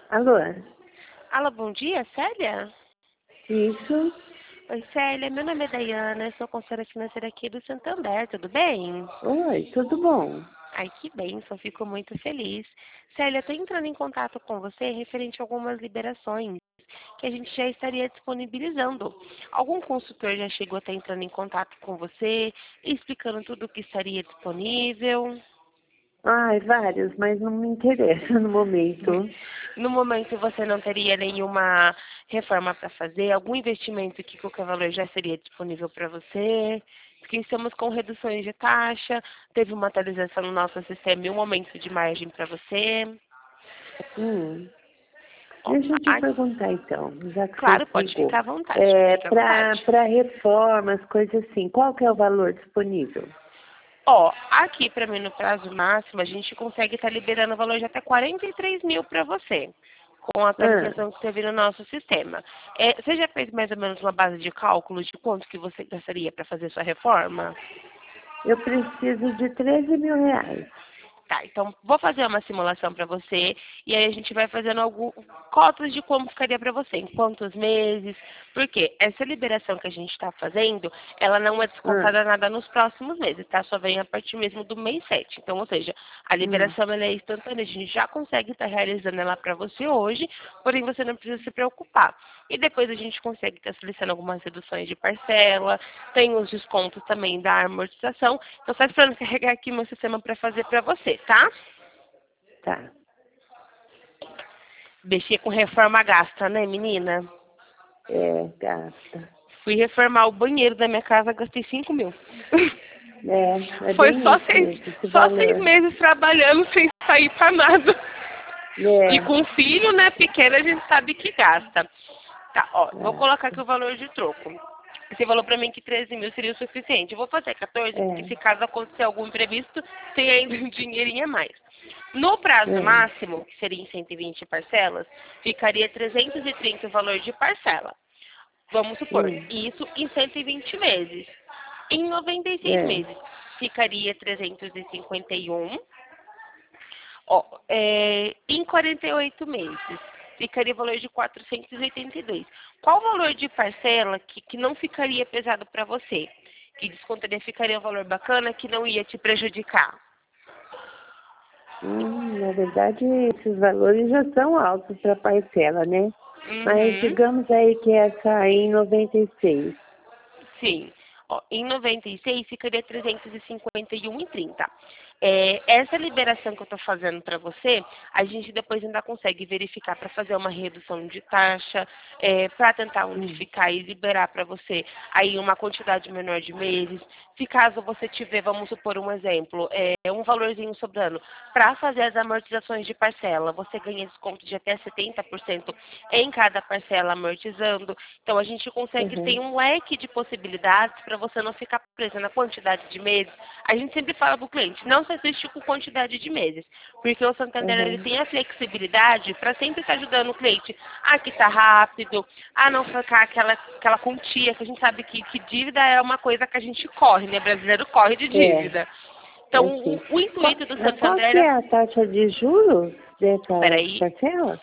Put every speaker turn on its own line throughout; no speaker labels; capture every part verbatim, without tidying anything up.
Alô?
Alô, bom dia, Célia?
Isso?
Oi, Célia, meu nome é Dayana, sou conselheira financeira aqui do Santander, tudo bem?
Oi, tudo bom?
Ai, que bem, só fico muito feliz. Célia, estou entrando em contato com você referente a algumas liberações que a gente já estaria disponibilizando. Algum consultor já chegou a estar entrando em contato com você, explicando tudo o que estaria disponível?
Ai, vários, mas não me interessa no momento.
No momento você não teria nenhuma reforma para fazer, algum investimento que qualquer valor já seria disponível para você, porque estamos com reduções de taxa, teve uma atualização no nosso sistema e um aumento de margem para você.
Hum,
Ó,
deixa eu te
a-
perguntar então, já que você
claro, pode
ligou.
ficar à vontade,
É,
fica à
para
vontade.
para reformas, coisas assim, qual que é o valor disponível?
Ó, aqui para mim no prazo máximo a gente consegue estar liberando o valor de até quarenta e três mil para você, com a
Ah,
atualização que teve no nosso sistema. É, você já fez mais ou menos uma base de cálculo de quanto que você gastaria para fazer sua reforma?
eu preciso de treze mil reais.
Tá, então vou fazer uma simulação para você e aí a gente vai fazendo algum cotas de como ficaria para você, em quantos meses, porque essa liberação que a gente está fazendo, ela não é
Ah,
descontada nada nos próximos meses, tá? Só vem a partir mesmo do mês sete. Então, ou seja, a
hum,
liberação ela é instantânea, a gente já consegue estar realizando ela para você hoje, porém você não precisa se preocupar. E depois a gente consegue estar solicitando algumas reduções de parcela, tem os descontos também da amortização. Então, só esperando carregar aqui meu sistema para fazer para você, tá?
tá.
Mexer com reforma gasta, né, menina?
É, gasta.
Fui reformar o banheiro da minha casa, gastei cinco mil.
É, é
Foi
bem
só
isso
seis,
mesmo, esse
só seis
valor.
meses trabalhando sem sair para nada. E
É,
com filho, né, pequeno, a gente sabe que gasta. Tá, ó, vou colocar aqui
gasta.
o valor de troco. Você falou pra mim que treze mil seria o suficiente. Eu vou fazer quatorze, porque
É,
se caso acontecer algum imprevisto, tem ainda um dinheirinho a mais. No prazo
é,
máximo, que seria em cento e vinte parcelas, ficaria trezentos e trinta o valor de parcela. Vamos supor,
hum,
isso em cento e vinte meses. Em noventa e seis
é.
meses, ficaria trezentos e cinquenta e um. Ó, é, em quarenta e oito meses, ficaria o valor de quatrocentos e oitenta e dois. Qual o valor de parcela que, que não ficaria pesado para você? Que descontaria, ficaria um valor bacana que não ia te prejudicar?
Hum, na verdade, esses valores já são altos para parcela, né? Mas
Uhum.
digamos aí que essa aí em noventa e seis.
Sim. Ó, em noventa e seis ficaria trezentos e cinquenta e um e trinta. É, essa liberação que eu estou fazendo para você, a gente depois ainda consegue verificar para fazer uma redução de taxa, é, para tentar
Hum,
unificar e liberar para você aí uma quantidade menor de meses. Se caso você tiver, vamos supor um exemplo, é, um valorzinho sobrando, para fazer as amortizações de parcela, você ganha desconto de até setenta por cento em cada parcela amortizando. Então a gente consegue ter
uhum,
um leque de possibilidades para você não ficar presa na quantidade de meses. A gente sempre fala para o cliente, não se assuste com quantidade de meses, porque o Santander ele
uhum,
tem a flexibilidade para sempre estar ajudando o cliente a quitar rápido, a não ficar aquela, aquela quantia, que a gente sabe que, que dívida é uma coisa que a gente corre, né? Brasileiro corre de
é,
dívida. Então,
assim.
o, o
Qual,
intuito do
ah, qual
Santander
que
era...
é a taxa de juros dessas
Peraí,
parcelas?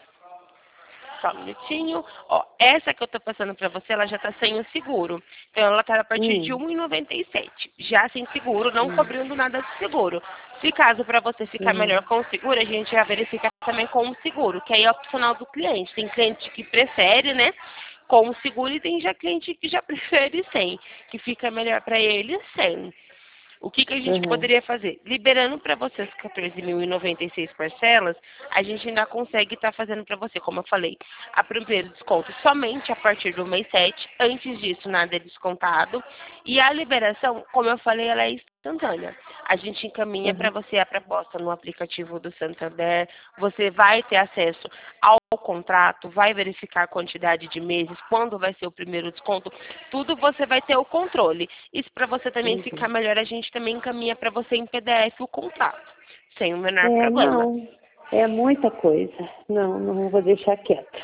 só um minutinho. Ó, essa que eu tô passando para você, ela já tá sem o seguro. Então, ela tá a partir de
Hum,
um real e noventa e sete. Já sem seguro, não
hum,
cobrindo nada de seguro. Se caso para você ficar melhor
hum,
com o seguro, a gente já verifica também com o seguro, que aí é opcional do cliente. Tem cliente que prefere, né? Com o seguro e tem já cliente que já prefere sem, que fica melhor para ele sem. O que, que a gente
uhum,
poderia fazer? Liberando para você as quatorze mil e noventa e seis parcelas, a gente ainda consegue estar fazendo para você, como eu falei, a primeiro desconto somente a partir do mês sete. Antes disso, nada é descontado. E a liberação, como eu falei, ela é instantânea. A gente encaminha para
uhum,
você a proposta no aplicativo do Santander. Você vai ter acesso ao contrato, vai verificar a quantidade de meses, quando vai ser o primeiro desconto, tudo você vai ter o controle. Isso para você também ficar
uhum.
melhor, a gente também encaminha para você em P D F o contrato, sem o menor
É,
problema.
não, é muita coisa. Não, não vou deixar quieto.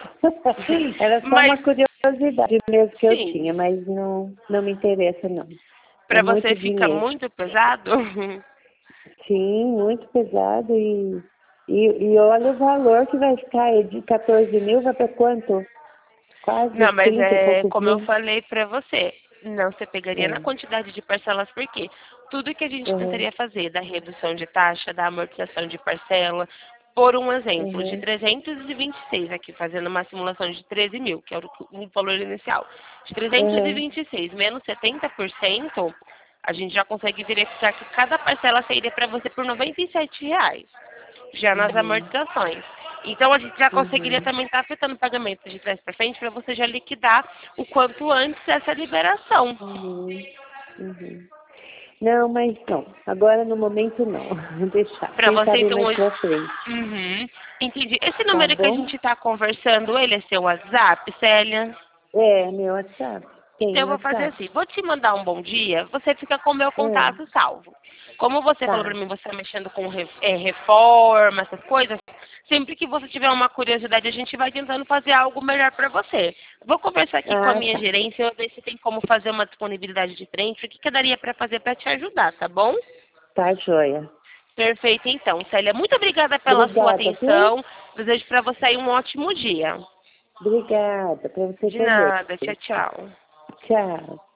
Era só
Mas,
uma curiosidade mesmo que eu
sim,
tinha, mas não, não me interessa não. É
para você
muito
fica
dinheiro.
muito pesado.
Sim, muito pesado e, E, e olha o valor que vai ficar aí de quatorze mil, vai para quanto? Quase
Não, mas
trinta e
é
poucos
como eu
mil.
falei pra você. Não, você pegaria na
É.
quantidade de parcelas, porque tudo que a gente
Uhum.
tentaria fazer, da redução de taxa, da amortização de parcela, por um exemplo, de
Uhum.
trezentos e vinte e seis aqui, fazendo uma simulação de treze mil, que é o o valor inicial, de trezentos e
Uhum.
vinte e seis menos setenta por cento, a gente já consegue verificar que cada parcela sairia para você por noventa e sete reais, já nas
Uhum.
amortizações. Então a gente já conseguiria
Uhum.
também estar afetando o pagamento de trás para frente para você já liquidar o quanto antes essa liberação.
Uhum. Uhum. Não, mas não. Agora no momento não. Vou deixar.
Para
Quem
você,
sabe
então,
mais
hoje.
pra frente.
Uhum. Entendi. Esse
Tá
número que a
bom?
gente está conversando, ele é seu WhatsApp, Célia?
É, meu WhatsApp.
Então
Tem
eu vou fazer
WhatsApp.
assim, vou te mandar um bom dia, você fica com o meu
É.
contato salvo. Como você falou pra
Tá.
mim, você está mexendo com re- é, reforma, essas coisas, sempre que você tiver uma curiosidade, a gente vai tentando fazer algo melhor para você. Vou conversar aqui com a
Ah,
minha
tá.
gerência, eu ver se tem como fazer uma disponibilidade diferente, o que, que daria para fazer para te ajudar, tá bom?
Tá joia.
Perfeito, então. Célia, muito obrigada pela sua
Obrigada, viu?
atenção. Desejo para você aí um ótimo dia.
Obrigada. Pra você
De
também.
nada. Tchau, tchau.
Tchau.